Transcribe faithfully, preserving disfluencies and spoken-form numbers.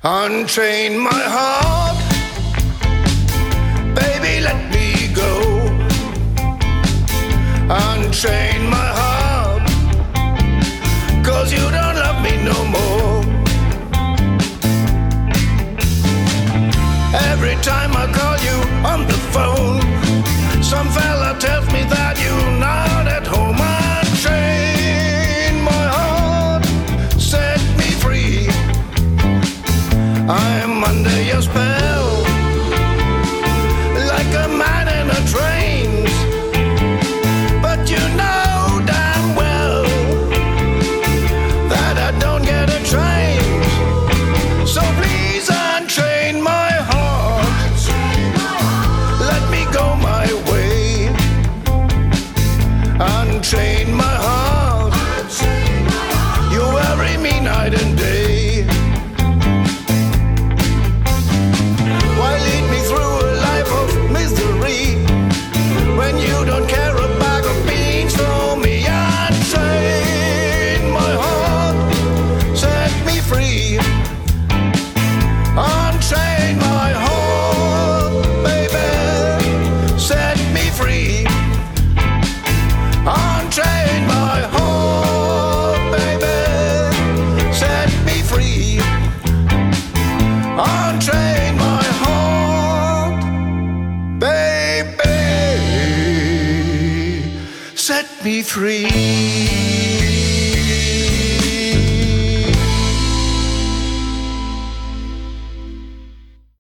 Unchain my heart, baby, let me go. Unchain my heart, 'cause you don't love me no more. Every time I call you on the phone, some fella tells me that you're not at home. Unchain my heart, set me free. I'm under your spell, like a man in a trance. But you know damn well that I don't get a change. So please unchain my heart, let me go my way. Unchain my heart, you worry me night and day. Why lead me through a life of misery when you don't care a bag of beans for me? Unchain my heart, set me free. Unchain my heart, baby, set me free. Unchain my heart, baby, set me free. Unchain my heart, baby, set me free.